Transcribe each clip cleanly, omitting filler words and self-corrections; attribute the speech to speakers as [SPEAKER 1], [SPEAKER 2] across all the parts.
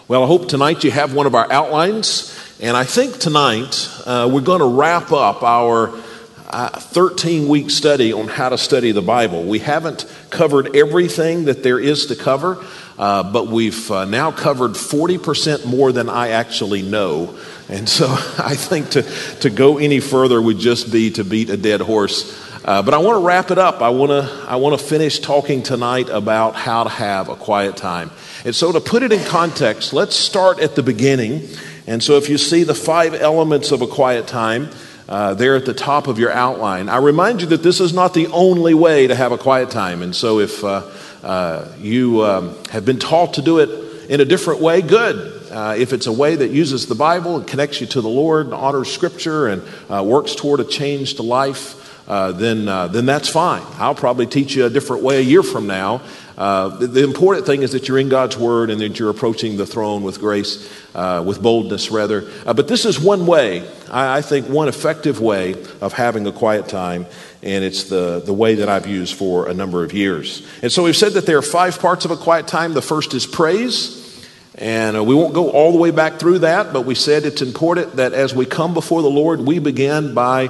[SPEAKER 1] Well, I hope tonight you have one of our outlines, and I think tonight we're going to wrap up our 13-week study on how to study the Bible. We haven't covered everything that there is to cover, but we've now covered 40% more than I actually know. And so I think to go any further would just be to beat a dead horse. But I want to wrap it up. I want to finish talking tonight about how to have a quiet time. And so to put it in context, let's start at the beginning. And so if you see the 5 elements of a quiet time there at the top of your outline, I remind you that this is not the only way to have a quiet time. And so if you have been taught to do it in a different way, good. If it's a way that uses the Bible and connects you to the Lord and honors Scripture and works toward a changed life, then that's fine. I'll probably teach you a different way a year from now. The important thing is that you're in God's Word and that you're approaching the throne with grace, with boldness rather. But this is one way, I think one effective way of having a quiet time, and it's the way that I've used for a number of years. And so we've said that there are 5 parts of a quiet time. The first is praise. And we won't go all the way back through that, but we said it's important that as we come before the Lord, we begin by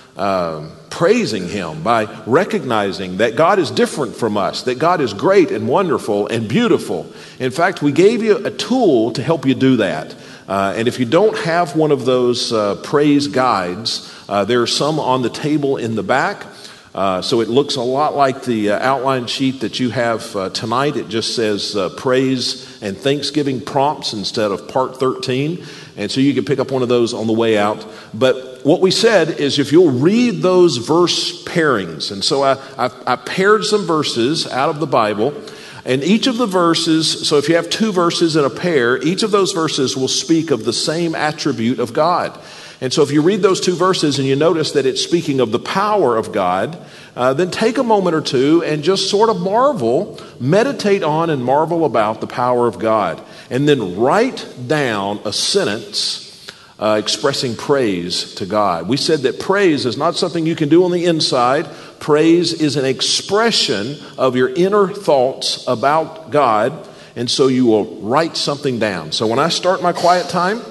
[SPEAKER 1] praising Him, by recognizing that God is different from us, that God is great and wonderful and beautiful. In fact, we gave you a tool to help you do that. And if you don't have one of those praise guides, there are some on the table in the back. So it looks a lot like the outline sheet that you have tonight. It just says praise and thanksgiving prompts instead of part 13. And so you can pick up one of those on the way out. But what we said is if you'll read those verse pairings. And so I paired some verses out of the Bible. And each of the verses, so if you have 2 verses in a pair, each of those verses will speak of the same attribute of God. And so if you read those 2 verses and you notice that it's speaking of the power of God, then take a moment or two and just sort of meditate on and marvel about the power of God. And then write down a sentence expressing praise to God. We said that praise is not something you can do on the inside. Praise is an expression of your inner thoughts about God. And so you will write something down. So when I start my quiet time,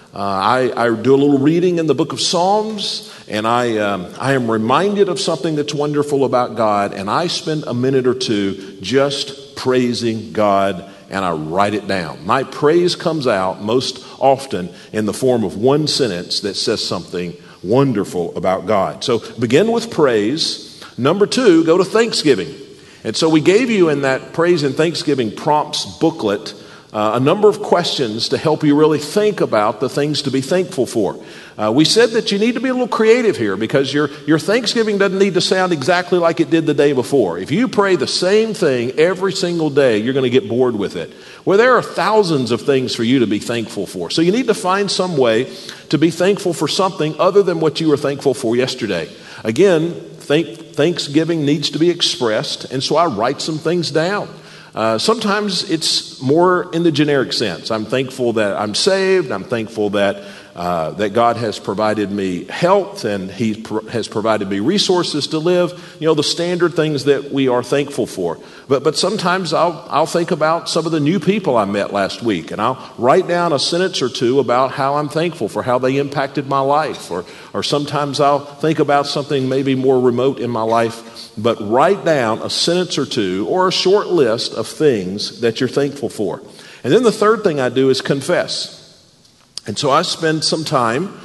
[SPEAKER 1] I do a little reading in the book of Psalms, and I am reminded of something that's wonderful about God, and I spend a minute or two just praising God, and I write it down. My praise comes out most often in the form of one sentence that says something wonderful about God. So begin with praise. Number 2, go to thanksgiving. And so we gave you in that praise and thanksgiving prompts booklet a number of questions to help you really think about the things to be thankful for. We said that you need to be a little creative here because your Thanksgiving doesn't need to sound exactly like it did the day before. If you pray the same thing every single day, you're going to get bored with it. Well, there are thousands of things for you to be thankful for. So you need to find some way to be thankful for something other than what you were thankful for yesterday. Again, Thanksgiving needs to be expressed, and so I write some things down. Sometimes it's more in the generic sense. I'm thankful that I'm saved. I'm thankful that God has provided me health and He has provided me resources to live. You know, the standard things that we are thankful for. But sometimes I'll think about some of the new people I met last week, and I'll write down a sentence or 2 about how I'm thankful for how they impacted my life. Or sometimes I'll think about something maybe more remote in my life. But write down a sentence or 2 or a short list of things that you're thankful for. And then the third thing I do is confess. And so I spend some time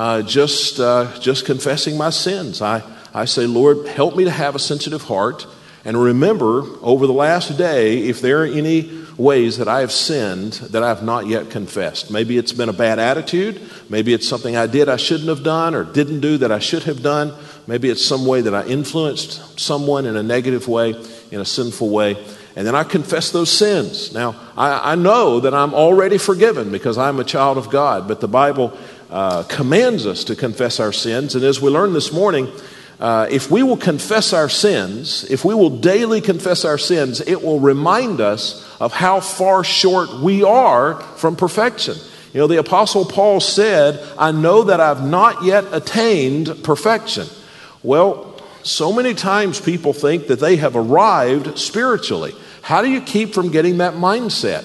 [SPEAKER 1] just confessing my sins. I say, Lord, help me to have a sensitive heart. And remember, over the last day, if there are any ways that I have sinned that I have not yet confessed. Maybe it's been a bad attitude. Maybe it's something I did I shouldn't have done or didn't do that I should have done. Maybe it's some way that I influenced someone in a negative way, in a sinful way. And then I confess those sins. Now, I know that I'm already forgiven because I'm a child of God. But the Bible commands us to confess our sins. And as we learned this morning, if we will confess our sins, if we will daily confess our sins, it will remind us of how far short we are from perfection. You know, the Apostle Paul said, I know that I've not yet attained perfection. Well, so many times people think that they have arrived spiritually. How do you keep from getting that mindset?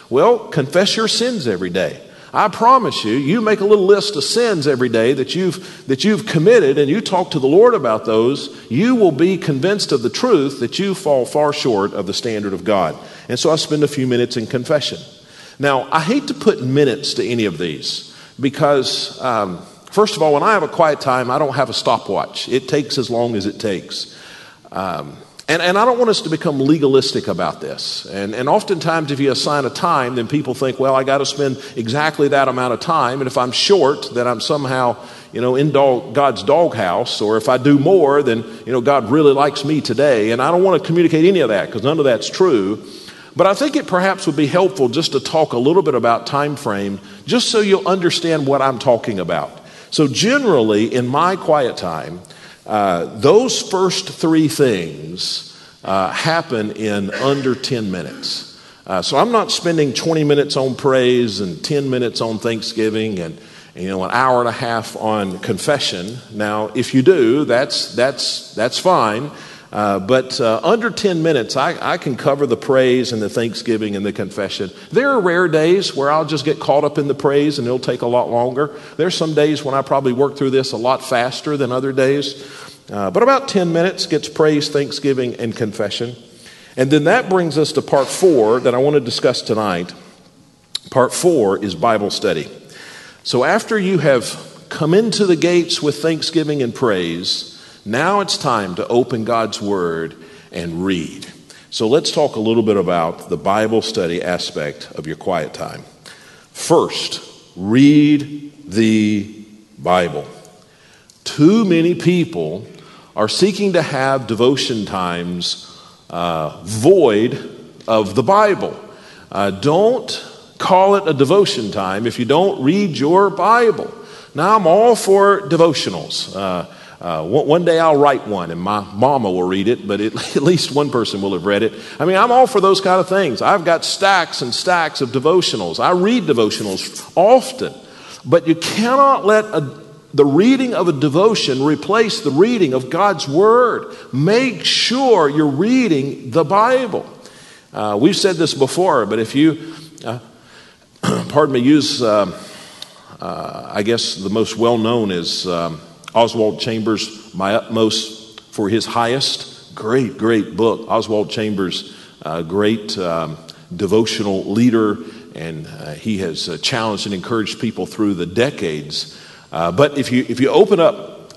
[SPEAKER 1] Well, confess your sins every day. I promise you, you make a little list of sins every day that you've committed, and you talk to the Lord about those, you will be convinced of the truth that you fall far short of the standard of God. And so I spend a few minutes in confession. Now, I hate to put minutes to any of these because, first of all, when I have a quiet time, I don't have a stopwatch. It takes as long as it takes. And I don't want us to become legalistic about this. And oftentimes if you assign a time, then people think, well, I got to spend exactly that amount of time. And if I'm short, then I'm somehow, in God's doghouse. Or if I do more, then, God really likes me today. And I don't want to communicate any of that because none of that's true. But I think it perhaps would be helpful just to talk a little bit about time frame, just so you'll understand what I'm talking about. So generally, in my quiet time, those first three things happen in under 10 minutes. So I'm not spending 20 minutes on praise and 10 minutes on thanksgiving and an hour and a half on confession. Now, if you do, that's fine. But under 10 minutes, I can cover the praise and the thanksgiving and the confession. There are rare days where I'll just get caught up in the praise and it'll take a lot longer. There's some days when I probably work through this a lot faster than other days. But about 10 minutes gets praise, thanksgiving, and confession. And then that brings us to part 4 that I want to discuss tonight. Part 4 is Bible study. So after you have come into the gates with thanksgiving and praise, now it's time to open God's Word and read. So let's talk a little bit about the Bible study aspect of your quiet time. First, read the Bible. Too many people are seeking to have devotion times void of the Bible. Don't call it a devotion time if you don't read your Bible. Now, I'm all for devotionals. One day I'll write one and my mama will read it, but at least one person will have read it. I'm all for those kind of things. I've got stacks and stacks of devotionals. I read devotionals often, but you cannot let the reading of a devotion replace the reading of God's Word. Make sure you're reading the Bible. We've said this before, but if you, use, I guess the most well-known is Oswald Chambers' My Utmost for His Highest. Great book. Oswald Chambers, great devotional leader, and he has challenged and encouraged people through the decades. But if you open up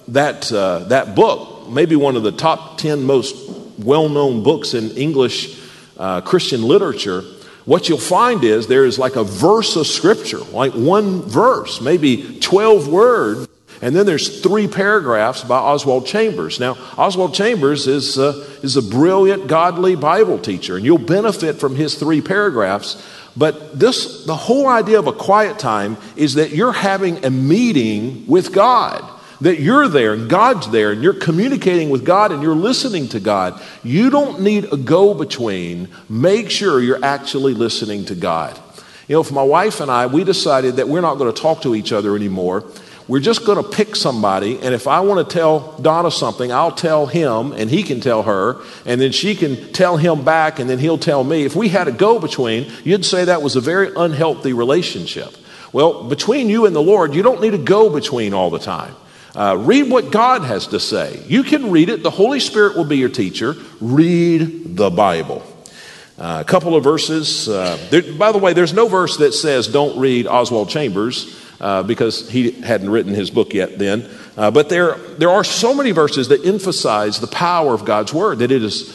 [SPEAKER 1] that book, maybe one of the top 10 most well-known books in English Christian literature, what you'll find is there is like a verse of Scripture, like one verse, maybe 12 words. And then there's 3 paragraphs by Oswald Chambers. Now, Oswald Chambers is a brilliant, godly Bible teacher, and you'll benefit from his 3 paragraphs. But the whole idea of a quiet time is that you're having a meeting with God, that you're there and God's there, and you're communicating with God and you're listening to God. You don't need a go-between. Make sure you're actually listening to God. For my wife and I, we decided that we're not going to talk to each other anymore. We're just going to pick somebody, and if I want to tell Donna something, I'll tell him, and he can tell her, and then she can tell him back, and then he'll tell me. If we had a go-between, you'd say that was a very unhealthy relationship. Well, between you and the Lord, you don't need a go-between all the time. Read what God has to say. You can read it. The Holy Spirit will be your teacher. Read the Bible. A couple of verses. By the way, there's no verse that says don't read Oswald Chambers, because he hadn't written his book yet then. But there are so many verses that emphasize the power of God's Word, that it is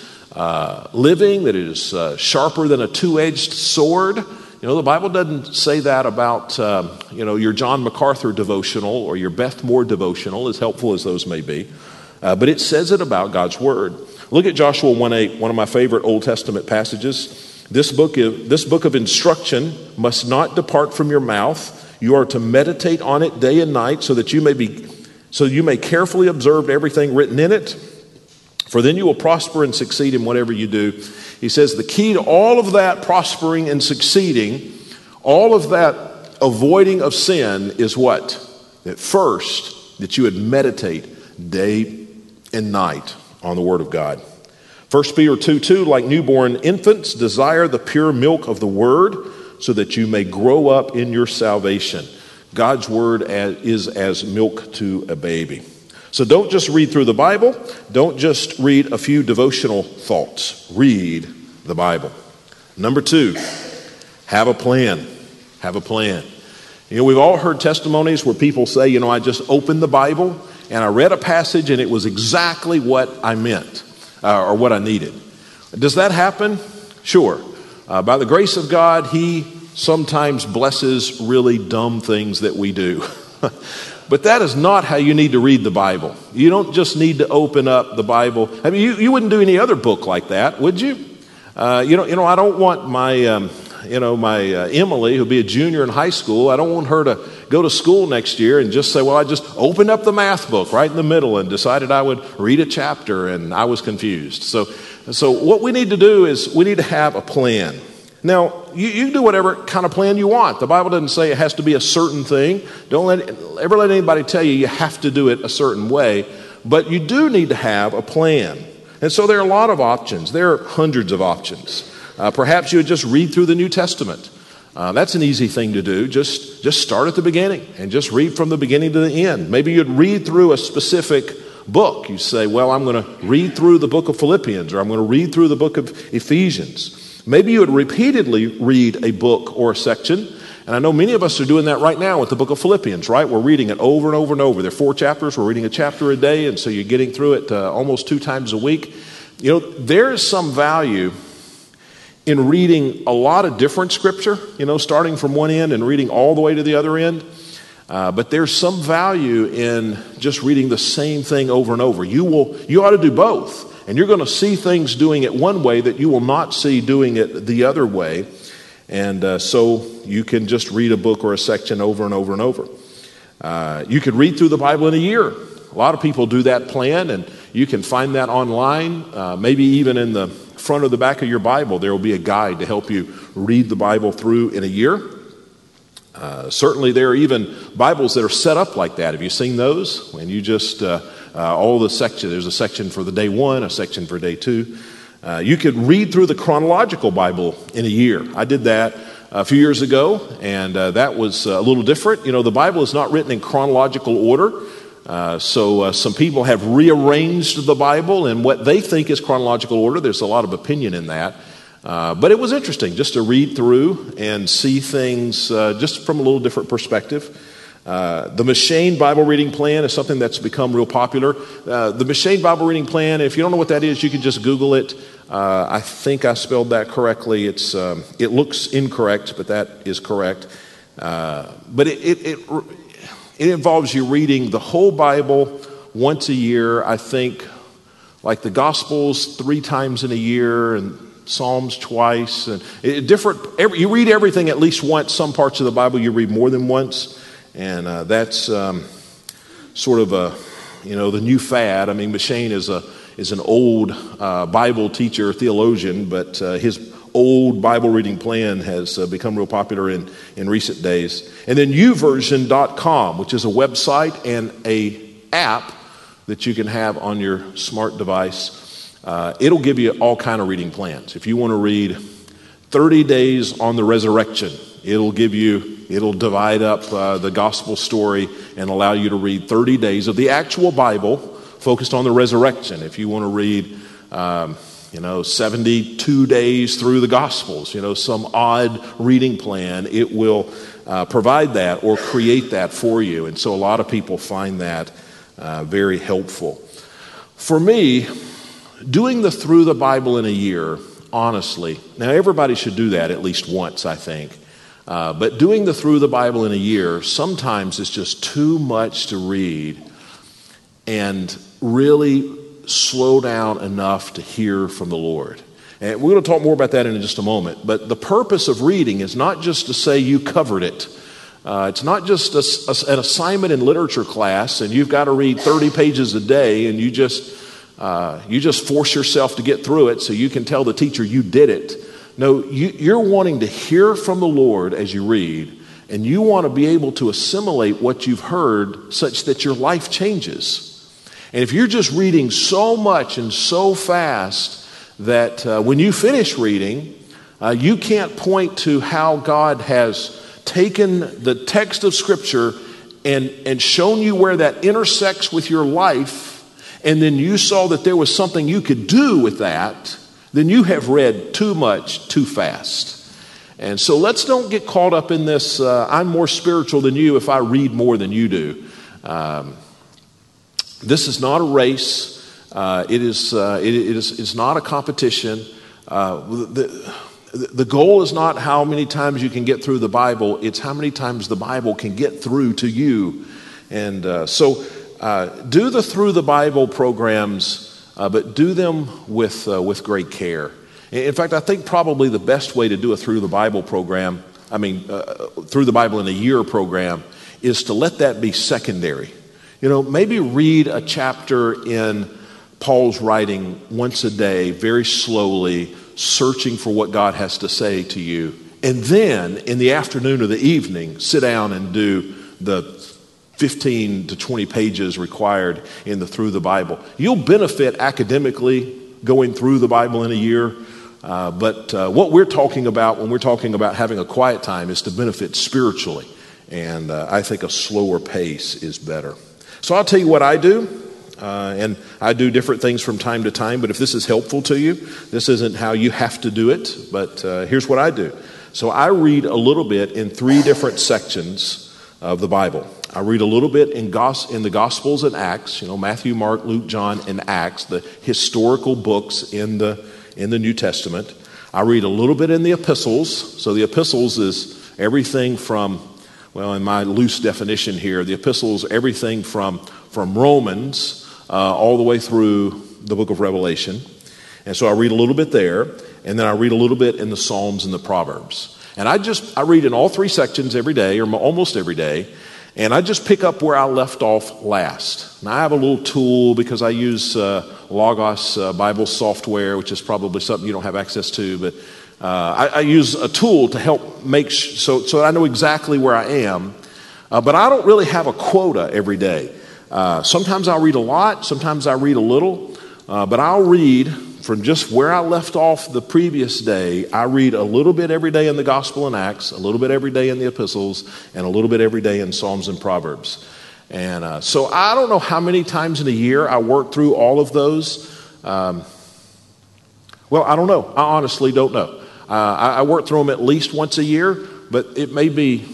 [SPEAKER 1] living, that it is sharper than a two-edged sword. The Bible doesn't say that about, your John MacArthur devotional or your Beth Moore devotional, as helpful as those may be. But it says it about God's Word. Look at Joshua 1:8, one of my favorite Old Testament passages. This book of instruction must not depart from your mouth. You are to meditate on it day and night so you may carefully observe everything written in it. For then you will prosper and succeed in whatever you do. He says the key to all of that prospering and succeeding, all of that avoiding of sin is what? At first, that you would meditate day and night on the Word of God. 1 Peter 2:2, like newborn infants, desire the pure milk of the Word, so that you may grow up in your salvation. God's word is as milk to a baby. So don't just read through the Bible. Don't just read a few devotional thoughts. Read the Bible. Number 2, have a plan. Have a plan. We've all heard testimonies where people say, I just opened the Bible and I read a passage and it was exactly what I meant or what I needed. Does that happen? Sure. By the grace of God, He sometimes blesses really dumb things that we do. But that is not how you need to read the Bible. You don't just need to open up the Bible. I mean, you wouldn't do any other book like that, would you? I don't want my Emily, who'll be a junior in high school, I don't want her to go to school next year and just say, well, I just opened up the math book right in the middle and decided I would read a chapter and I was confused. So what we need to do is we need to have a plan. Now, you can do whatever kind of plan you want. The Bible doesn't say it has to be a certain thing. Don't ever let anybody tell you have to do it a certain way. But you do need to have a plan. And so there are a lot of options. There are hundreds of options. Perhaps you would just read through the New Testament. That's an easy thing to do. Just start at the beginning and just read from the beginning to the end. Maybe you'd read through a specific book. You say, well, I'm going to read through the book of Philippians, or I'm going to read through the book of Ephesians. Maybe you would repeatedly read a book or a section. And I know many of us are doing that right now with the book of Philippians, right? We're reading it over and over and over. There are 4 chapters. We're reading a chapter a day. And so you're getting through it almost 2 times a week. There is some value in reading a lot of different scripture, starting from one end and reading all the way to the other end. But there's some value in just reading the same thing over and over. You ought to do both. And you're going to see things doing it one way that you will not see doing it the other way. And so you can just read a book or a section over and over and over. You could read through the Bible in a year. A lot of people do that plan, and you can find that online. Maybe even in the front or the back of your Bible, there will be a guide to help you read the Bible through in a year. Certainly there are even Bibles that are set up like that. Have you seen those? When you just, all the sections, there's a section for the day 1, a section for day 2. You could read through the chronological Bible in a year. I did that a few years ago, and that was a little different. The Bible is not written in chronological order. So some people have rearranged the Bible in what they think is chronological order. There's a lot of opinion in that. But it was interesting just to read through and see things just from a little different perspective. The M'Cheyne Bible reading plan is something that's become real popular. The M'Cheyne Bible reading plan, if you don't know what that is, you can just Google it. I think I spelled that correctly. It looks incorrect, but that is correct. But it involves you reading the whole Bible once a year. I think like the Gospels 3 times in a year and Psalms twice. And you read everything at least once. Some parts of the Bible you read more than once. And that's sort of the new fad. I mean, M'Cheyne is an old Bible teacher, theologian, but his old Bible reading plan has become real popular in recent days. And then YouVersion.com, which is a website and a app that you can have on your smart device. It'll give you all kind of reading plans. If you want to read 30 days on the resurrection, it'll divide up the gospel story and allow you to read 30 days of the actual Bible focused on the resurrection. If you want to read 72 days through the Gospels, some odd reading plan, it will provide that or create that for you. And so a lot of people find that very helpful. For me, doing the Through the Bible in a year, honestly, now everybody should do that at least once, I think. But doing the Through the Bible in a year, sometimes it's just too much to read and really slow down enough to hear from the Lord. And we're going to talk more about that in just a moment. But the purpose of reading is not just to say you covered it. It's not just an assignment in literature class and you've got to read 30 pages a day and you just force yourself to get through it so you can tell the teacher you did it. No, you're wanting to hear from the Lord as you read, and you want to be able to assimilate what you've heard such that your life changes. And if you're just reading so much and so fast that when you finish reading, You can't point to how God has taken the text of Scripture and shown you where that intersects with your life, and then you saw that there was something you could do with that, then you have read too much too fast. And so let's don't get caught up in this, I'm more spiritual than you if I read more than you do. This is not a race. It's not a competition. The goal is not how many times you can get through the Bible. It's how many times the Bible can get through to you. And so do the Through the Bible programs, but do them with great care. In fact, I think probably the best way to do a Through the Bible program, Through the Bible in a Year program, is to let that be secondary. Maybe read a chapter in Paul's writing once a day, very slowly, searching for what God has to say to you. And then in the afternoon or the evening, sit down and do the 15 to 20 pages required in the Through the Bible. You'll benefit academically going through the Bible in a year. But what we're talking about when we're talking about having a quiet time is to benefit spiritually. And I think a slower pace is better. So I'll tell you what I do. And I do different things from time to time, but if this is helpful to you, this isn't how you have to do it, but here's what I do. So I read a little bit in 3 different sections of the Bible. I read a little bit in the Gospels and Acts, Matthew, Mark, Luke, John, and Acts, the historical books in the New Testament. I read a little bit in the epistles. So the epistles is everything from, in my loose definition here, the epistles, everything from Romans all the way through the book of Revelation. And so I read a little bit there, and then I read a little bit in the Psalms and the Proverbs. And I read in all 3 sections every day, or almost every day, and I just pick up where I left off last. Now I have a little tool because I use Logos Bible software, which is probably something you don't have access to, but I use a tool to help make so I know exactly where I am. But I don't really have a quota every day. Sometimes I'll read a lot, sometimes I read a little, but I'll read from just where I left off the previous day. I read a little bit every day in the Gospel and Acts, a little bit every day in the epistles, and a little bit every day in Psalms and Proverbs. And so I don't know how many times in a year I work through all of those. I don't know. I honestly don't know. I work through them at least once a year, but it may be,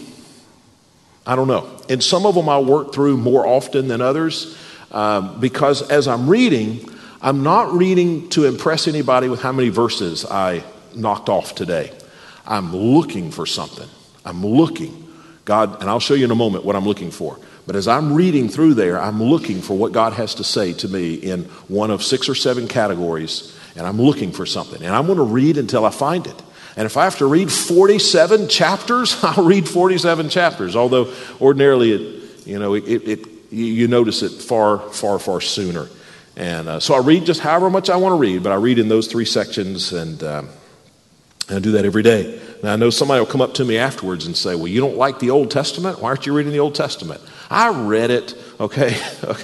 [SPEAKER 1] I don't know. And some of them I'll work through more often than others because as I'm reading, I'm not reading to impress anybody with how many verses I knocked off today. I'm looking for something. I'm looking. God, and I'll show you in a moment what I'm looking for. But as I'm reading through there, I'm looking for what God has to say to me in one of 6 or 7 categories, and I'm looking for something. And I'm going to read until I find it. And if I have to read 47 chapters, I'll read 47 chapters. Although ordinarily, you notice it far sooner. And so I read just however much I want to read, but I read in those 3 sections, and I do that every day. Now I know somebody will come up to me afterwards and say, "Well, you don't like the Old Testament? Why aren't you reading the Old Testament?" I read it, okay,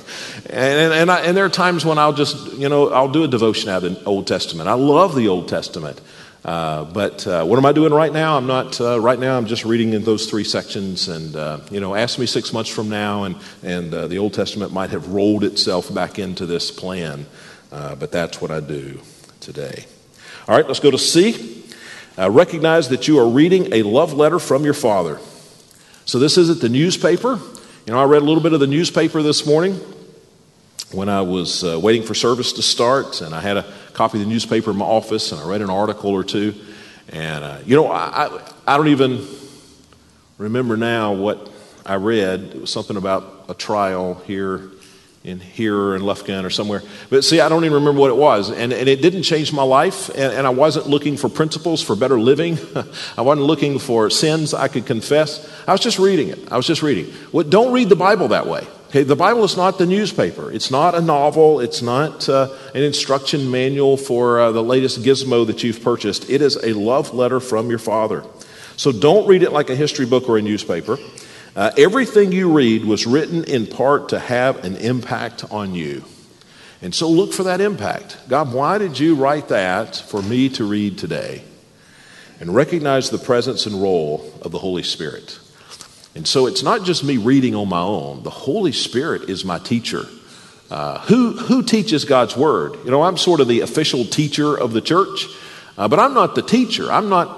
[SPEAKER 1] and there are times when I'll just, I'll do a devotion out of the Old Testament. I love the Old Testament. But what am I doing right now? I'm not, right now I'm just reading in those 3 sections, and, ask me 6 months from now, and the Old Testament might have rolled itself back into this plan, but that's what I do today. All right, let's go to C. Recognize that you are reading a love letter from your Father. So this isn't the newspaper. I read a little bit of the newspaper this morning when I was waiting for service to start, and I had a copy of the newspaper in my office, and I read an article or 2. And, I don't even remember now what I read. It was something about a trial here in Lufkin or somewhere. But see, I don't even remember what it was. And it didn't change my life, and I wasn't looking for principles for better living. I wasn't looking for sins I could confess. I was just reading it. Don't read the Bible that way. Okay, the Bible is not the newspaper. It's not a novel. It's not an instruction manual for the latest gizmo that you've purchased. It is a love letter from your Father. So don't read it like a history book or a newspaper. Everything you read was written in part to have an impact on you. And so look for that impact. God, why did you write that for me to read today? and recognize the presence and role of the Holy Spirit. And so it's not just me reading on my own. The Holy Spirit is my teacher. Who teaches God's Word? You know, I'm sort of the official teacher of the church, but I'm not the teacher.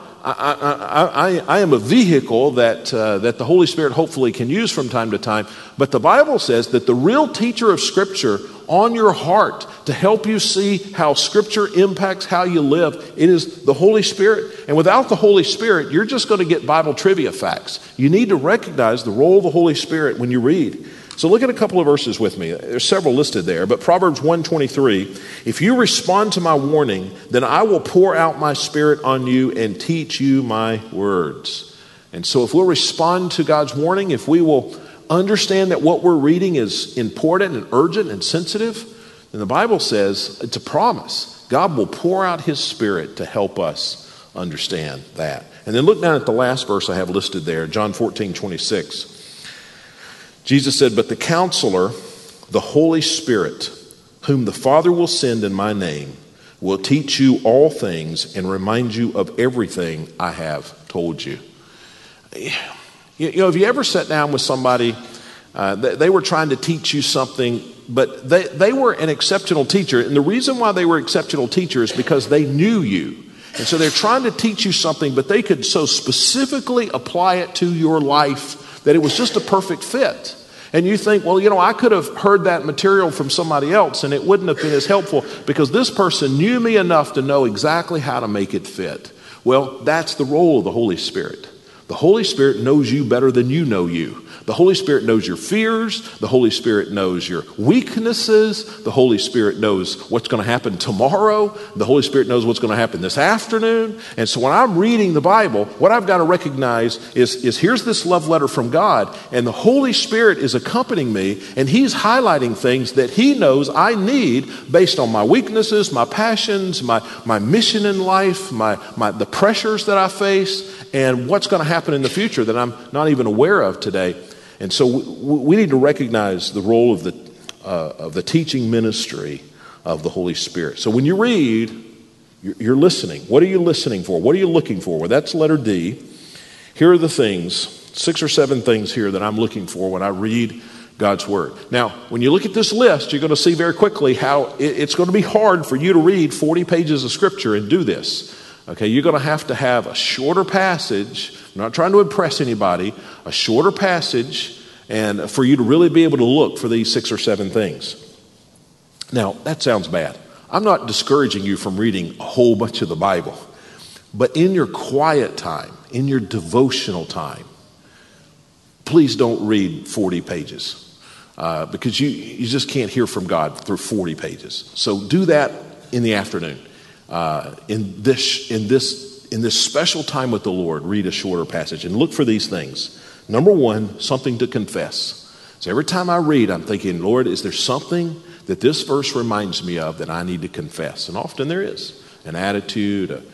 [SPEAKER 1] I am a vehicle that the Holy Spirit hopefully can use from time to time. But the Bible says that the real teacher of Scripture on your heart to help you see how Scripture impacts how you live, it is the Holy Spirit. And without the Holy Spirit, you're just going to get Bible trivia facts. You need to recognize the role of the Holy Spirit when you read. So look at a couple of verses with me. There's several listed there, but Proverbs 1:23, if you respond to my warning, then I will pour out my Spirit on you and teach you my words. And so if we'll respond to God's warning, if we will understand that what we're reading is important and urgent and sensitive, then the Bible says it's a promise. God will pour out His Spirit to help us understand that. And then look down at the last verse I have listed there, John 14:26. Jesus said, but the Counselor, the Holy Spirit, whom the Father will send in my name, will teach you all things and remind you of everything I have told you. You know, have you ever sat down with somebody, they were trying to teach you something, but they were an exceptional teacher. And the reason why they were exceptional teachers is because they knew you. And so they're trying to teach you something, but they could so specifically apply it to your life that it was just a perfect fit. And you think, well, you know, I could have heard that material from somebody else and it wouldn't have been as helpful because this person knew me enough to know exactly how to make it fit. Well, that's the role of the Holy Spirit. The Holy Spirit knows you better than you know you. The Holy Spirit knows your fears. The Holy Spirit knows your weaknesses. The Holy Spirit knows what's going to happen tomorrow. The Holy Spirit knows what's going to happen this afternoon. And so when I'm reading the Bible, what I've got to recognize is here's this love letter from God, and the Holy Spirit is accompanying me, and He's highlighting things that He knows I need based on my weaknesses, my passions, my mission in life, the pressures that I face, and what's going to happen in the future that I'm not even aware of today. And so we need to recognize the role of the teaching ministry of the Holy Spirit. So when you read, you're listening. What are you listening for? What are you looking for? Well, that's letter D. Here are the things, 6 or 7 things here that I'm looking for when I read God's Word. Now, when you look at this list, you're going to see very quickly how it's going to be hard for you to read 40 pages of Scripture and do this. Okay, you're going to have a shorter passage. I'm not trying to impress anybody. A shorter passage, and for you to really be able to look for these 6 or 7 things. Now, that sounds bad. I'm not discouraging you from reading a whole bunch of the Bible. But in your quiet time, in your devotional time, please don't read 40 pages. Because you just can't hear from God through 40 pages. So do that in the afternoon. In this special time with the Lord, read a shorter passage and look for these things. Number 1, something to confess. So every time I read, I'm thinking, Lord, is there something that this verse reminds me of that I need to confess? And often there is. An attitude,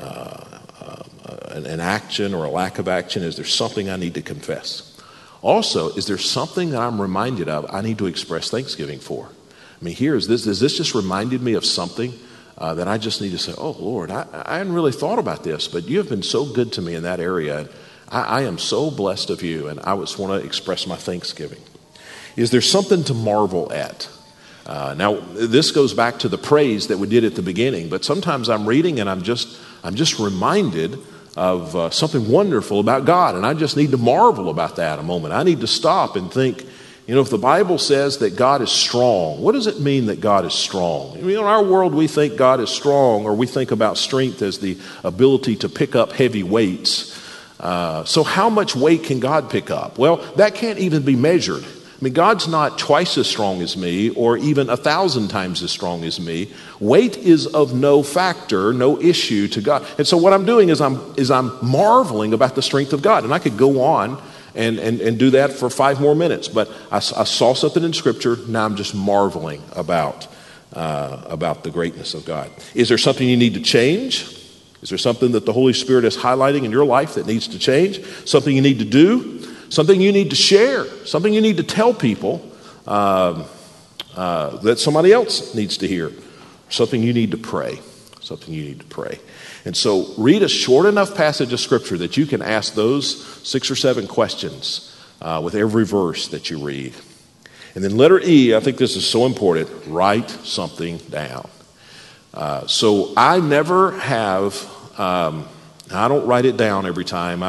[SPEAKER 1] an action or a lack of action. Is there something I need to confess? Also, is there something that I'm reminded of I need to express thanksgiving for? I mean, has this just reminded me of something that I just need to say, oh, Lord, I hadn't really thought about this, but you have been so good to me in that area. I am so blessed of you, and I just want to express my thanksgiving. Is there something to marvel at? Now, this goes back to the praise that we did at the beginning, but sometimes I'm reading and I'm just reminded of something wonderful about God, and I just need to marvel about that a moment. I need to stop and think, you know, if the Bible says that God is strong, what does it mean that God is strong? I mean, in our world, we think God is strong, or we think about strength as the ability to pick up heavy weights. So how much weight can God pick up? Well, that can't even be measured. I mean, God's not twice as strong as me or even 1,000 times as strong as me. Weight is of no factor, no issue to God. And so what I'm doing is I'm marveling about the strength of God. And I could go on and do that for 5 more minutes. But I saw something in Scripture. Now I'm just marveling about the greatness of God. Is there something you need to change? Is there something that the Holy Spirit is highlighting in your life that needs to change? Something you need to do? Something you need to share? Something you need to tell people that somebody else needs to hear? Something you need to pray? something you need to pray. And so read a short enough passage of Scripture that you can ask those 6 or 7 questions with every verse that you read. And then letter E, I think this is so important, write something down. So I never have, I don't write it down every time.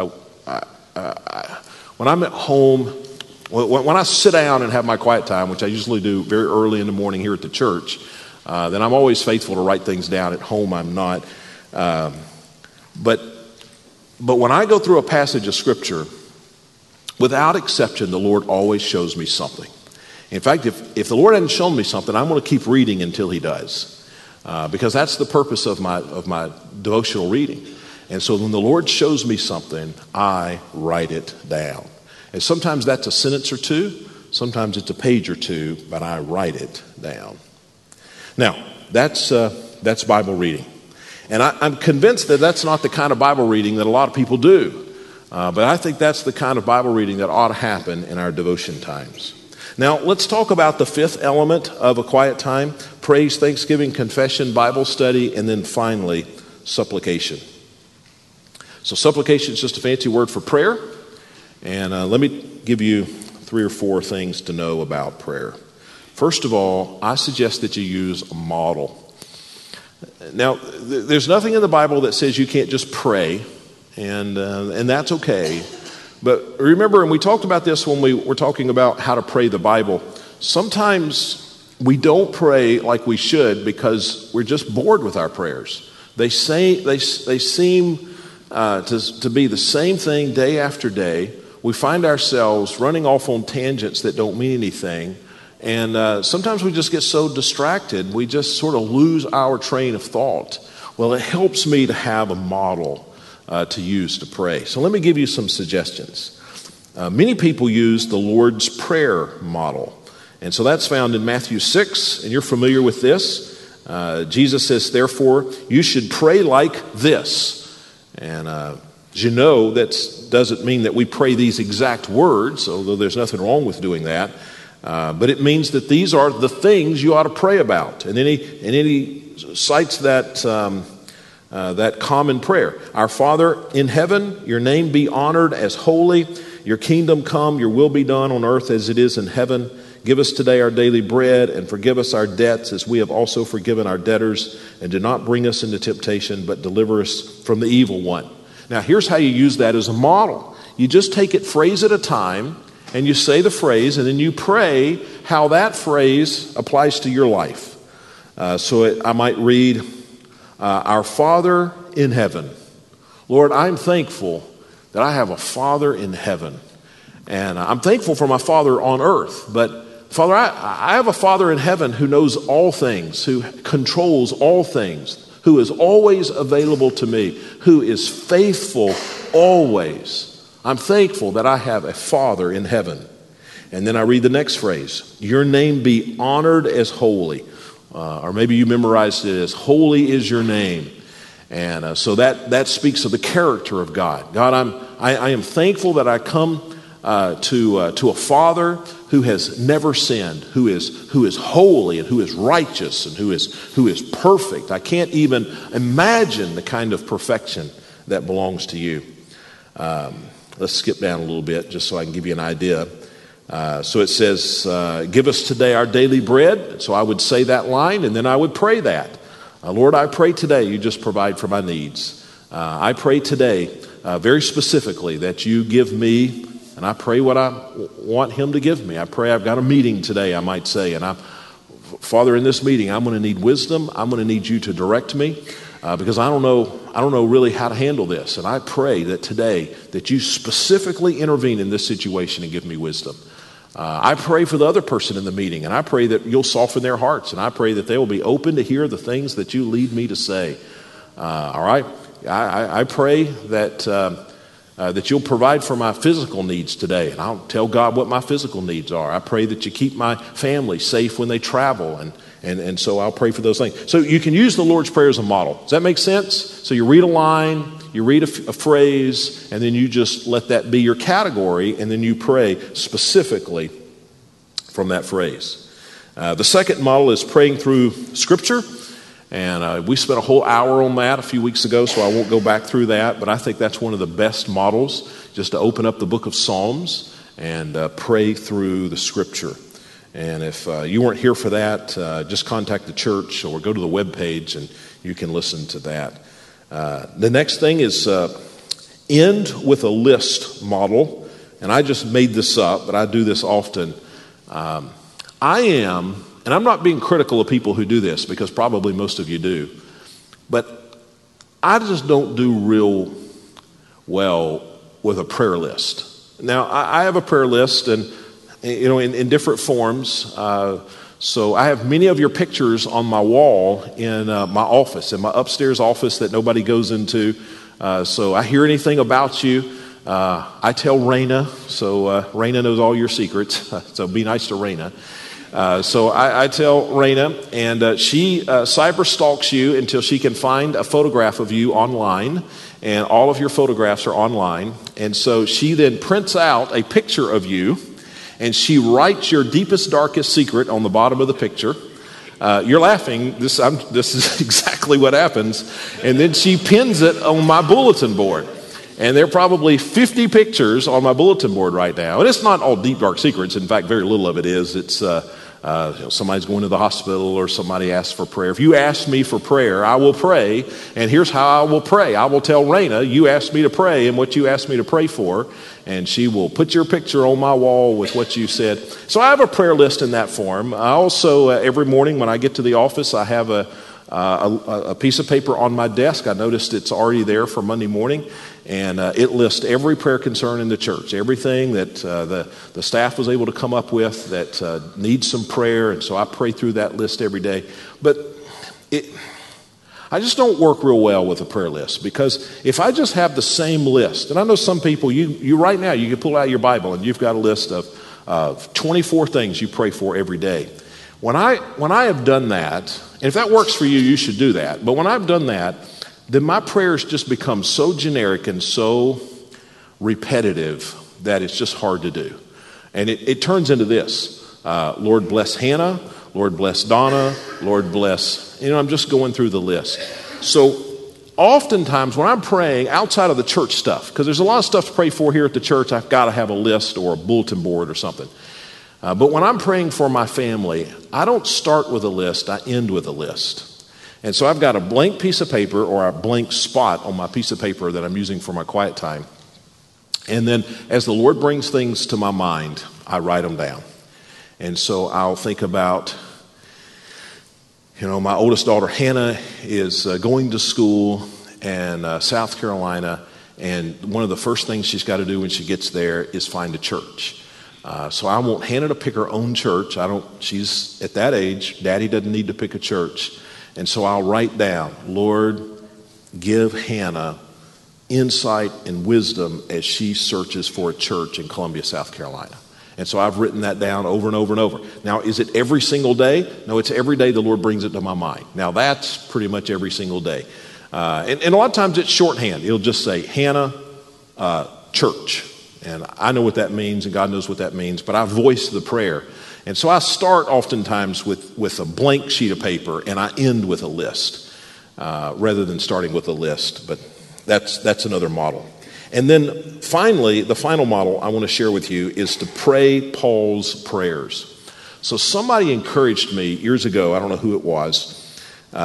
[SPEAKER 1] When I'm at home, when I sit down and have my quiet time, which I usually do very early in the morning here at the church, then I'm always faithful to write things down. At home, I'm not. But when I go through a passage of Scripture, without exception, the Lord always shows me something. In fact, if the Lord hadn't shown me something, I'm going to keep reading until He does, because that's the purpose of my devotional reading. And so when the Lord shows me something, I write it down. And sometimes that's a sentence or two, sometimes it's a page or two, but I write it down. Now, that's Bible reading. And I'm convinced that that's not the kind of Bible reading that a lot of people do. But I think that's the kind of Bible reading that ought to happen in our devotion times. Now, let's talk about the 5th element of a quiet time: praise, thanksgiving, confession, Bible study, and then finally, supplication. So supplication is just a fancy word for prayer. And let me give you 3 or 4 things to know about prayer. First of all, I suggest that you use a model. Now, there's nothing in the Bible that says you can't just pray, and that's okay. But remember, and we talked about this when we were talking about how to pray the Bible, sometimes we don't pray like we should because we're just bored with our prayers. They seem to be the same thing day after day. We find ourselves running off on tangents that don't mean anything. And sometimes we just get so distracted, we just sort of lose our train of thought. Well, it helps me to have a model to use to pray. So let me give you some suggestions. Many people use the Lord's Prayer model. And so that's found in Matthew 6, and you're familiar with this. Jesus says, therefore, you should pray like this. And as you know, that doesn't mean that we pray these exact words, although there's nothing wrong with doing that. But it means that these are the things you ought to pray about. And then he cites that common prayer. Our Father in heaven, your name be honored as holy. Your kingdom come, your will be done on earth as it is in heaven. Give us today our daily bread, and forgive us our debts as we have also forgiven our debtors. And do not bring us into temptation, but deliver us from the evil one. Now, here's how you use that as a model. You just take it phrase at a time, and you say the phrase, and then you pray how that phrase applies to your life. I might read, our Father in heaven. Lord, I'm thankful that I have a Father in heaven. And I'm thankful for my Father on earth. But Father, I have a Father in heaven who knows all things, who controls all things, who is always available to me, who is faithful always. I'm thankful that I have a Father in heaven. And then I read the next phrase, your name be honored as holy. Or maybe you memorized it as holy is your name. And so that speaks of the character of God. God, I am thankful that I come to a Father who has never sinned, who is holy and who is righteous and who is perfect. I can't even imagine the kind of perfection that belongs to you. Let's skip down a little bit just so I can give you an idea. So it says, give us today our daily bread. So I would say that line and then I would pray that. Lord, I pray today you just provide for my needs. I pray today very specifically that you give me, and I pray what I want him to give me. I pray I've got a meeting today, I might say, and Father, in this meeting, I'm going to need wisdom. I'm going to need you to direct me because I don't know really how to handle this. And I pray that today that you specifically intervene in this situation and give me wisdom. I pray for the other person in the meeting, and I pray that you'll soften their hearts, and I pray that they will be open to hear the things that you lead me to say. All right? I pray that you'll provide for my physical needs today, and I'll tell God what my physical needs are. I pray that you keep my family safe when they travel, and so I'll pray for those things. So you can use the Lord's Prayer as a model. Does that make sense? So you read a line, you read a phrase, and then you just let that be your category, and then you pray specifically from that phrase. The second model is praying through Scripture. And we spent a whole hour on that a few weeks ago, so I won't go back through that. But I think that's one of the best models, just to open up the book of Psalms and pray through the Scripture. And if you weren't here for that, just contact the church or go to the webpage and you can listen to that. The next thing is end with a list model. And I just made this up, but I do this often. And I'm not being critical of people who do this, because probably most of you do, but I just don't do real well with a prayer list. Now, I have a prayer list, and in different forms. So I have many of your pictures on my wall in my office, in my upstairs office that nobody goes into. So I hear anything about you, I tell Raina. So Raina knows all your secrets. So be nice to Raina. So I tell Raina, and she cyber stalks you until she can find a photograph of you online, and all of your photographs are online. And so she then prints out a picture of you, and she writes your deepest, darkest secret on the bottom of the picture. You're laughing. This is exactly what happens. And then she pins it on my bulletin board. And there are probably 50 pictures on my bulletin board right now. And it's not all deep, dark secrets. In fact, very little of it is. It's somebody's going to the hospital, or somebody asks for prayer. If you ask me for prayer, I will pray. And here's how I will pray. I will tell Raina, you asked me to pray and what you asked me to pray for. And she will put your picture on my wall with what you said. So I have a prayer list in that form. I also, every morning when I get to the office, I have a piece of paper on my desk. I noticed it's already there for Monday morning. And it lists every prayer concern in the church, everything that the staff was able to come up with that needs some prayer. And so I pray through that list every day. But I just don't work real well with a prayer list, because if I just have the same list, and I know some people, you right now, you can pull out your Bible and you've got a list of 24 things you pray for every day. When I have done that, and if that works for you, you should do that. But when I've done that, then my prayers just become so generic and so repetitive that it's just hard to do. And it turns into this. Lord bless Hannah. Lord bless Donna. Lord bless, I'm just going through the list. So oftentimes when I'm praying outside of the church stuff, because there's a lot of stuff to pray for here at the church, I've got to have a list or a bulletin board or something. But when I'm praying for my family, I don't start with a list, I end with a list. And so I've got a blank piece of paper, or a blank spot on my piece of paper that I'm using for my quiet time. And then as the Lord brings things to my mind, I write them down. And so I'll think about, my oldest daughter Hannah is going to school in South Carolina, and one of the first things she's got to do when she gets there is find a church. So I want Hannah to pick her own church. She's at that age. Daddy doesn't need to pick a church. And so I'll write down, Lord, give Hannah insight and wisdom as she searches for a church in Columbia, South Carolina. And so I've written that down over and over and over. Now, is it every single day? No, it's every day the Lord brings it to my mind. Now, that's pretty much every single day. And a lot of times it's shorthand. It'll just say, Hannah, church. And I know what that means, and God knows what that means, but I voice the prayer. And so I start oftentimes with a blank sheet of paper, and I end with a list, rather than starting with a list. But that's another model. And then finally, the final model I want to share with you is to pray Paul's prayers. So somebody encouraged me years ago, I don't know who it was,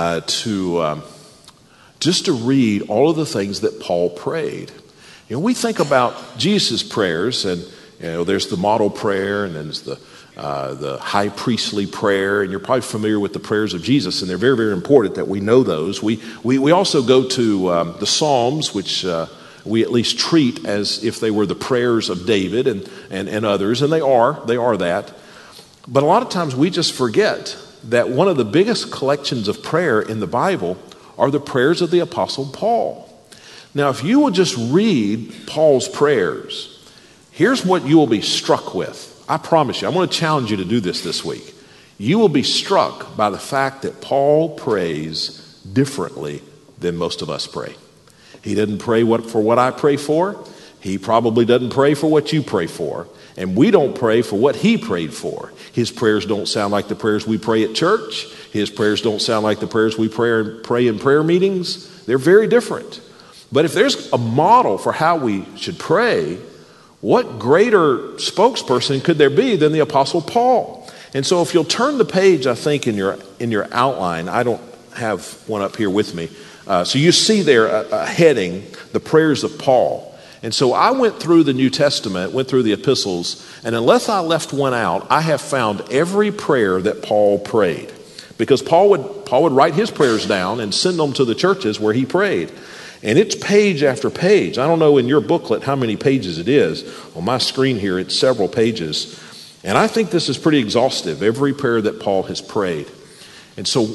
[SPEAKER 1] just to read all of the things that Paul prayed. We think about Jesus' prayers, and there's the model prayer, and then there's the high priestly prayer, and you're probably familiar with the prayers of Jesus, and they're very, very important that we know those. We also go to the Psalms, which we at least treat as if they were the prayers of David and others, and they are that. But a lot of times we just forget that one of the biggest collections of prayer in the Bible are the prayers of the Apostle Paul. Now, if you will just read Paul's prayers, here's what you will be struck with. I promise you, I'm going to challenge you to do this week. You will be struck by the fact that Paul prays differently than most of us pray. He didn't pray for what I pray for. He probably doesn't pray for what you pray for. And we don't pray for what he prayed for. His prayers don't sound like the prayers we pray at church. His prayers don't sound like the prayers we pray in prayer meetings. They're very different. But if there's a model for how we should pray, what greater spokesperson could there be than the Apostle Paul? And so if you'll turn the page, I think, in your outline, I don't have one up here with me. So you see there a heading, the prayers of Paul. And so I went through the New Testament, went through the epistles, and unless I left one out, I have found every prayer that Paul prayed. Because Paul would write his prayers down and send them to the churches where he prayed. And it's page after page. I don't know in your booklet how many pages it is. On my screen here, it's several pages. And I think this is pretty exhaustive, every prayer that Paul has prayed. And so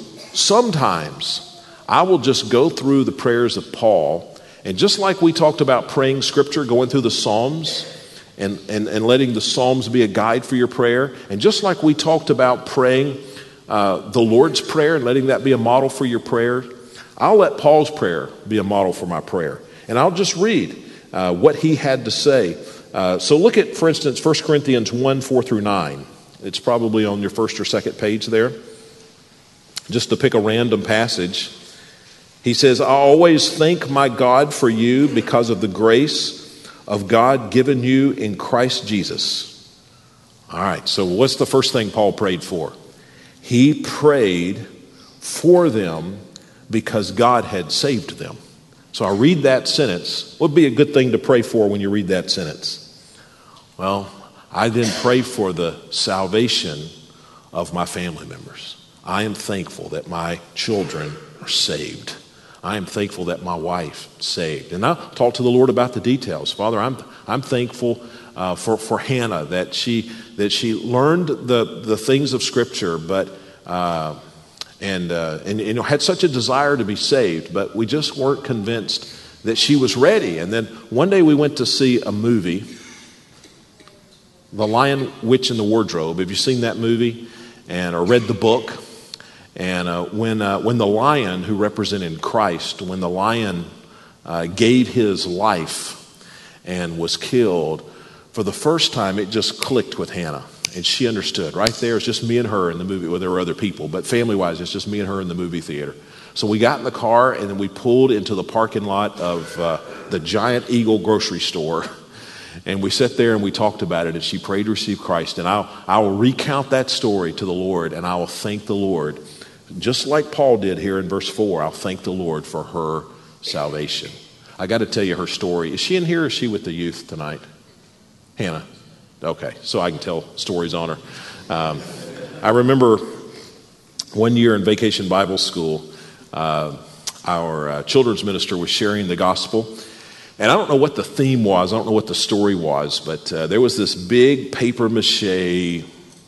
[SPEAKER 1] sometimes I will just go through the prayers of Paul, and just like we talked about praying scripture, going through the Psalms and letting the Psalms be a guide for your prayer, and just like we talked about praying the Lord's Prayer and letting that be a model for your prayer, I'll let Paul's prayer be a model for my prayer. And I'll just read what he had to say. So look at, for instance, 1 Corinthians 1, 4 through 9. It's probably on your first or second page there. Just to pick a random passage. He says, I always thank my God for you because of the grace of God given you in Christ Jesus. All right, so what's the first thing Paul prayed for? He prayed for them because God had saved them. So I read that sentence. What would be a good thing to pray for when you read that sentence? Well, I then pray for the salvation of my family members. I am thankful that my children are saved. I am thankful that my wife saved. And I'll talk to the Lord about the details. Father, I'm thankful for Hannah that she learned the things of Scripture, but and had such a desire to be saved, but we just weren't convinced that she was ready. And then one day we went to see a movie, The Lion, Witch, and the Wardrobe. Have you seen that movie or read the book? And when the lion who represented Christ, when the lion gave his life and was killed, for the first time it just clicked with Hannah. And she understood. Right there, it's just me and her in the movie. Well, there were other people, but family-wise, it's just me and her in the movie theater. So we got in the car, and then we pulled into the parking lot of the Giant Eagle grocery store. And we sat there and we talked about it, and she prayed to receive Christ. And I will recount that story to the Lord, and I will thank the Lord. Just like Paul did here in verse 4, I'll thank the Lord for her salvation. I got to tell you her story. Is she in here or is she with the youth tonight? Hannah. Okay, so I can tell stories on her. I remember one year in Vacation Bible School, our children's minister was sharing the gospel. And I don't know what the theme was. I don't know what the story was. But there was this big paper mache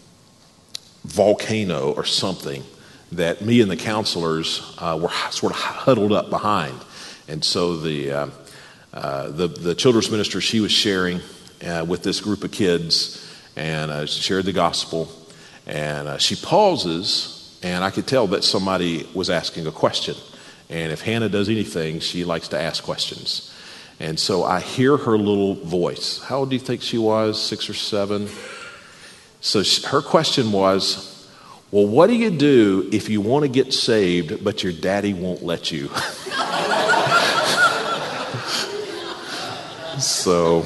[SPEAKER 1] volcano or something that me and the counselors were sort of huddled up behind. And so the children's minister, she was sharing with this group of kids and shared the gospel. And she pauses, and I could tell that somebody was asking a question. And if Hannah does anything, she likes to ask questions. And so I hear her little voice. How old do you think she was? 6 or 7? So her question was, well, what do you do if you want to get saved, but your daddy won't let you? So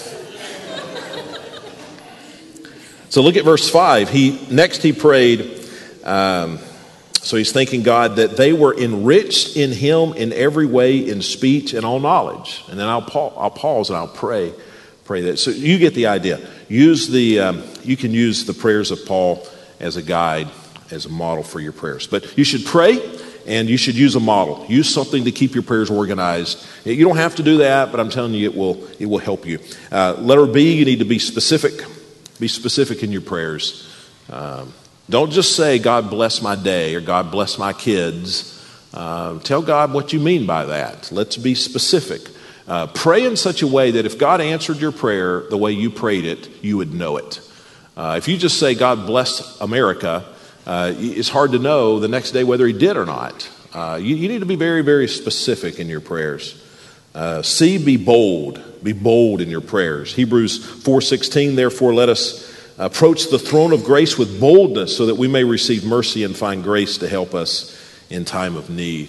[SPEAKER 1] look at verse 5. He prayed, so he's thanking God that they were enriched in him in every way, in speech and all knowledge. And then I'll pause and I'll pray that. So you get the idea. You can use the prayers of Paul as a guide, as a model for your prayers. But you should pray and you should use a model. Use something to keep your prayers organized. You don't have to do that, but I'm telling you it will help you. Letter B, you need to be specific. Be specific in your prayers. Don't just say, God bless my day or God bless my kids. Tell God what you mean by that. Let's be specific. Pray in such a way that if God answered your prayer the way you prayed it, you would know it. If you just say, God bless America, it's hard to know the next day whether he did or not. You need to be very, very specific in your prayers. C, be bold. Be bold in your prayers. Hebrews 4:16, therefore let us approach the throne of grace with boldness so that we may receive mercy and find grace to help us in time of need.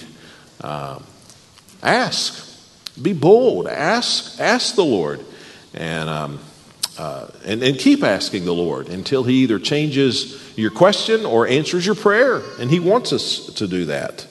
[SPEAKER 1] Ask. Be bold. Ask the Lord. And keep asking the Lord until he either changes your question or answers your prayer. And he wants us to do that.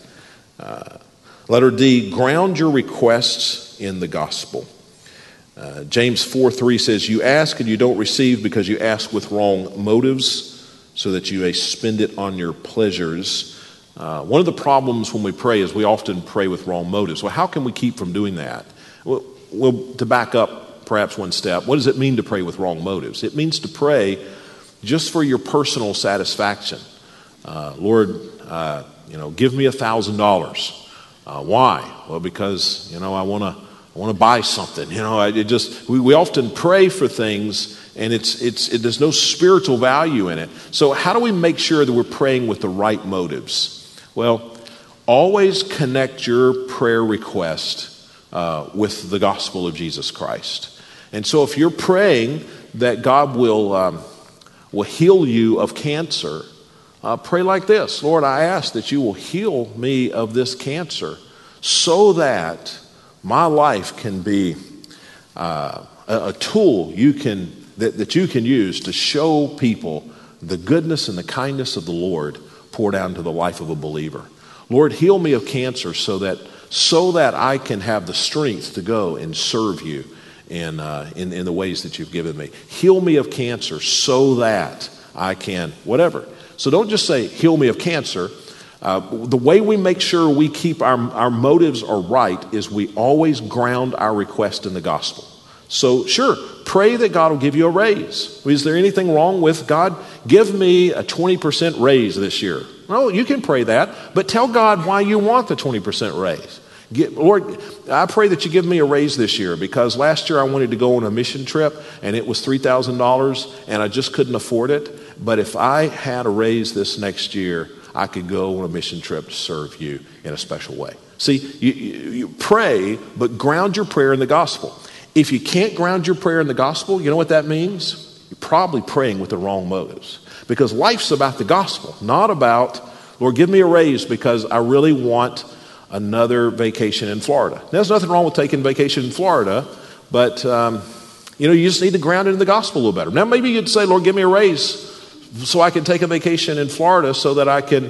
[SPEAKER 1] Letter D, ground your requests in the gospel. James 4:3 says, you ask and you don't receive because you ask with wrong motives so that you may spend it on your pleasures. One of the problems when we pray is we often pray with wrong motives. Well, how can we keep from doing that? Well, to back up perhaps one step, what does it mean to pray with wrong motives? It means to pray just for your personal satisfaction. Lord, give me $1,000. Why? Well, because, I want to buy something. We often pray for things and there's no spiritual value in it. So how do we make sure that we're praying with the right motives? Well, always connect your prayer request with the gospel of Jesus Christ. And so if you're praying that God will heal you of cancer, pray like this. Lord, I ask that you will heal me of this cancer so that my life can be a tool that you can use to show people the goodness and the kindness of the Lord poured out into the life of a believer. Lord, heal me of cancer so that I can have the strength to go and serve you in the ways that you've given me. Heal me of cancer so that I can, whatever. So don't just say, heal me of cancer. The way we make sure we keep our motives are right is we always ground our request in the gospel. So sure, pray that God will give you a raise. Is there anything wrong with God, give me a 20% raise this year? No, you can pray that, but tell God why you want the 20% raise. Lord, I pray that you give me a raise this year because last year I wanted to go on a mission trip and it was $3,000 and I just couldn't afford it. But if I had a raise this next year, I could go on a mission trip to serve you in a special way. See, you pray, but ground your prayer in the gospel. If you can't ground your prayer in the gospel, you know what that means? You're probably praying with the wrong motives. Because life's about the gospel, not about, Lord, give me a raise because I really want another vacation in Florida. There's nothing wrong with taking vacation in Florida, but you just need to ground it in the gospel a little better. Now, maybe you'd say, Lord, give me a raise so I can take a vacation in Florida so that I can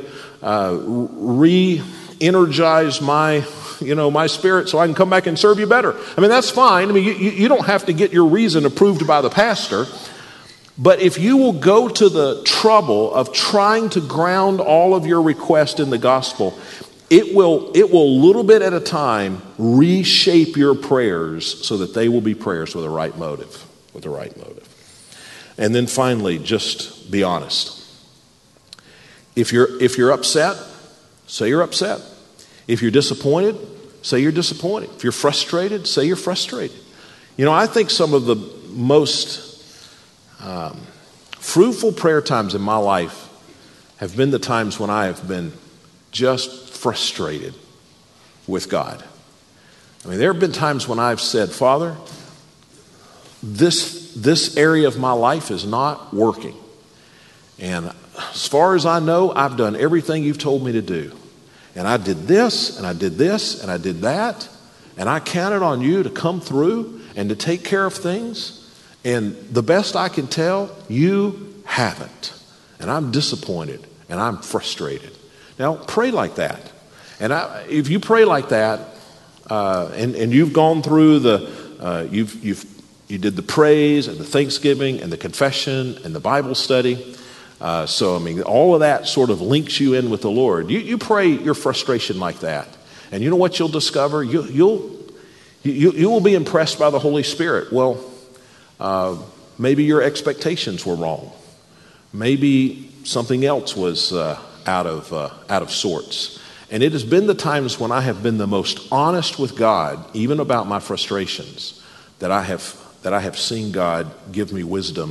[SPEAKER 1] re-energize my spirit so I can come back and serve you better. I mean, that's fine. I mean, you don't have to get your reason approved by the pastor. But if you will go to the trouble of trying to ground all of your requests in the gospel, it will little bit at a time reshape your prayers so that they will be prayers with the right motive. And then finally, just be honest. If you're upset, say you're upset. If you're disappointed, say you're disappointed. If you're frustrated, say you're frustrated. I think some of the most fruitful prayer times in my life have been the times when I have been just frustrated with God. I mean, there have been times when I've said, Father, this area of my life is not working. And as far as I know, I've done everything you've told me to do. And I did this, and I did this, and I did that. And I counted on you to come through and to take care of things. And the best I can tell, you haven't. And I'm disappointed, and I'm frustrated. Now, pray like that. And if you pray like that, and you've gone through you did the praise and the thanksgiving and the confession and the Bible study. So, I mean, all of that sort of links you in with the Lord. You pray your frustration like that. And you know what you'll discover? You will be impressed by the Holy Spirit. Well, maybe your expectations were wrong. Maybe something else was out of sorts. And it has been the times when I have been the most honest with God, even about my frustrations, that I have seen God give me wisdom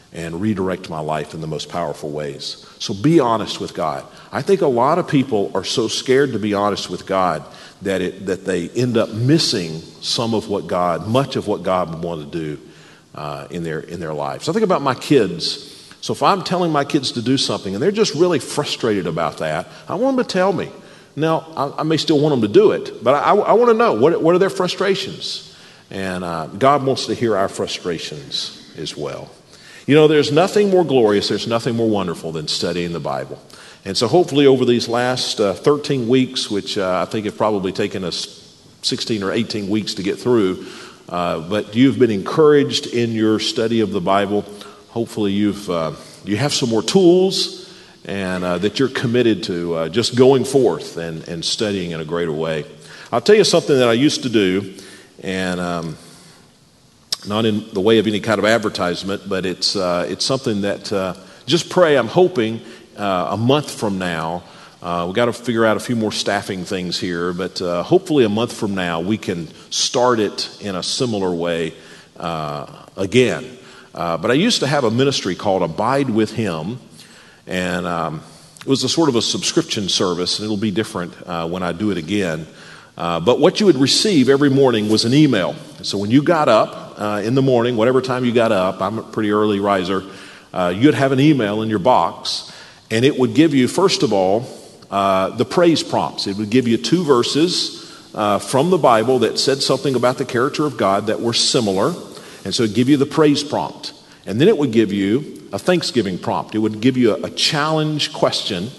[SPEAKER 1] and redirect my life in the most powerful ways. So be honest with God. I think a lot of people are so scared to be honest with God that they end up missing much of what God would want to do in their lives. I think about my kids. So if I'm telling my kids to do something and they're just really frustrated about that, I want them to tell me. Now, I may still want them to do it, but I want to know what are their frustrations. And God wants to hear our frustrations as well. You know, there's nothing more glorious, there's nothing more wonderful than studying the Bible. And so hopefully over these last 13 weeks, which I think have probably taken us 16 or 18 weeks to get through, but you've been encouraged in your study of the Bible. Hopefully you have some more tools and that you're committed to just going forth and studying in a greater way. I'll tell you something that I used to do, and not in the way of any kind of advertisement, but it's something that just pray. I'm hoping a month from now, we've got to figure out a few more staffing things here, but hopefully a month from now we can start it in a similar way again. But I used to have a ministry called Abide with Him, and it was a sort of a subscription service, and it'll be different when I do it again. But what you would receive every morning was an email. So when you got up in the morning, whatever time you got up, I'm a pretty early riser, you'd have an email in your box, and it would give you, first of all, the praise prompts. It would give you 2 verses from the Bible that said something about the character of God that were similar. And so it'd give you the praise prompt. And then it would give you a thanksgiving prompt. It would give you a challenge question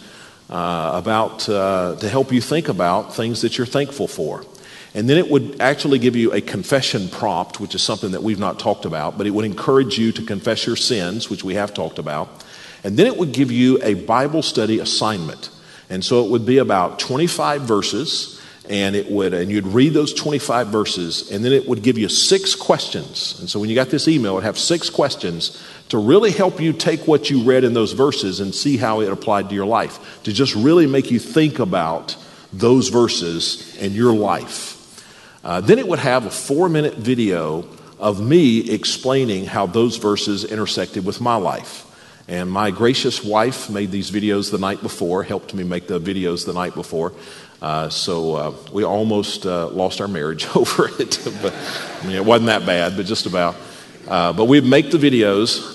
[SPEAKER 1] to help you think about things that you're thankful for. And then it would actually give you a confession prompt, which is something that we've not talked about, but it would encourage you to confess your sins, which we have talked about. And then it would give you a Bible study assignment. And so it would be about 25 verses. And you'd read those 25 verses, and then it would give you 6 questions. And so when you got this email, it would have 6 questions to really help you take what you read in those verses and see how it applied to your life, to just really make you think about those verses in your life. Then it would have a 4-minute video of me explaining how those verses intersected with my life. And my gracious wife made these videos the night before, helped me make the videos the night before. So we almost lost our marriage over it. But I mean, it wasn't that bad, but just about. But we'd make the videos.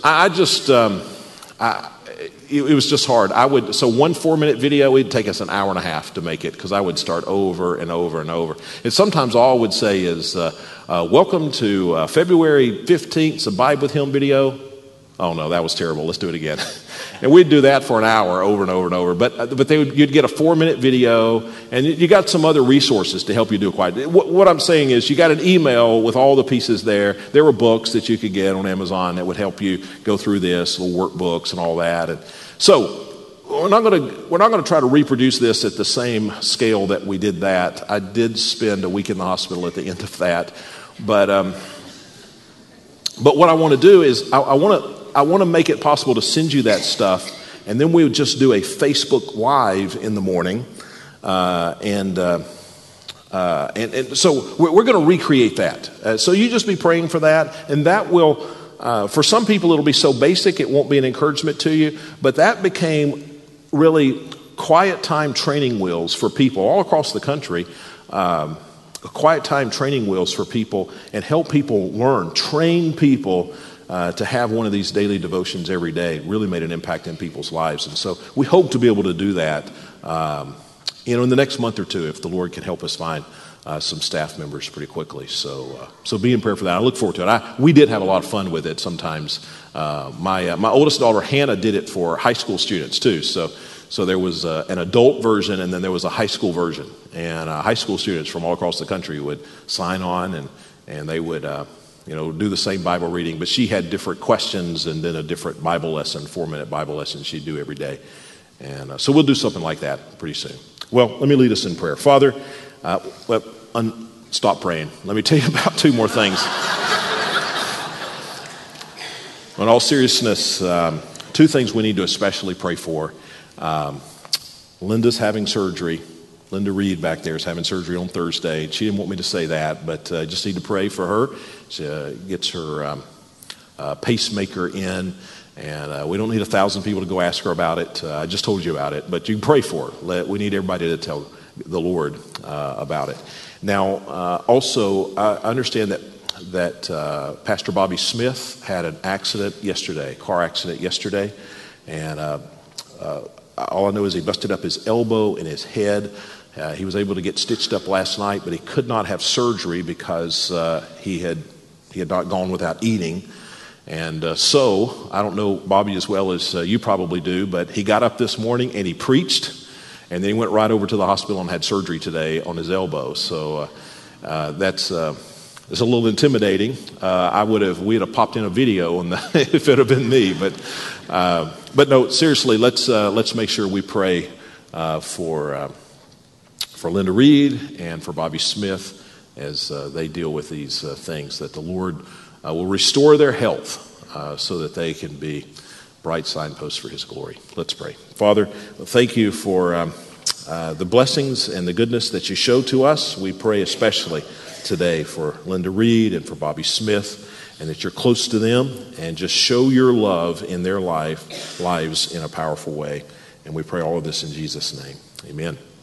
[SPEAKER 1] It was just hard. So one 4-minute video, it'd take us an hour and a half to make it, because I would start over and over and over. And sometimes all I would say is, welcome to February 15th's Abide with Him video. Oh no, that was terrible. Let's do it again. And we'd do that for an hour over and over and over. But you'd get a 4-minute video, and you got some other resources to help you do it quietly. What I'm saying is, you got an email with all the pieces there. There were books that you could get on Amazon that would help you go through this, little workbooks and all that. And so we're not going to try to reproduce this at the same scale that we did that. I did spend a week in the hospital at the end of that. But what I want to do is I want to make it possible to send you that stuff, and then we would just do a Facebook Live in the morning, and so we're going to recreate that. So you just be praying for that, and that will, for some people it'll be so basic it won't be an encouragement to you, but that became really quiet time training wheels for people all across the country. Quiet time training wheels for people, and help people learn, train people to have one of these daily devotions every day. Really made an impact in people's lives. And so we hope to be able to do that in the next month or two, if the Lord can help us find some staff members pretty quickly. So be in prayer for that. I look forward to it. We did have a lot of fun with it sometimes. My oldest daughter, Hannah, did it for high school students too. So there was an adult version, and then there was a high school version. And high school students from all across the country would sign on, and they would do the same Bible reading. But she had different questions, and then a different Bible lesson, 4-minute Bible lesson she'd do every day. And so we'll do something like that pretty soon. Well, let me lead us in prayer. Father, stop praying. Let me tell you about 2 more things. In all seriousness, 2 things we need to especially pray for. Linda's having surgery. Linda Reed back there is having surgery on Thursday. She didn't want me to say that, but I just need to pray for her. She gets her pacemaker in, And we don't need 1,000 people to go ask her about it. I just told you about it, but you can pray for her. We need everybody to tell the Lord about it. Now, also, I understand that Pastor Bobby Smith had an car accident yesterday, and all I know is he busted up his elbow and his head. He was able to get stitched up last night, but he could not have surgery because he had not gone without eating. And so, I don't know Bobby as well as you probably do, but he got up this morning and he preached, and then he went right over to the hospital and had surgery today on his elbow. So it's a little intimidating. We'd have popped in a video if it had been me, but no, seriously, let's make sure we pray for Linda Reed and for Bobby Smith as they deal with these things, that the Lord will restore their health so that they can be bright signposts for His glory. Let's pray. Father, thank you for the blessings and the goodness that you show to us. We pray especially today for Linda Reed and for Bobby Smith, and that you're close to them and just show your love in their lives in a powerful way. And we pray all of this in Jesus' name. Amen.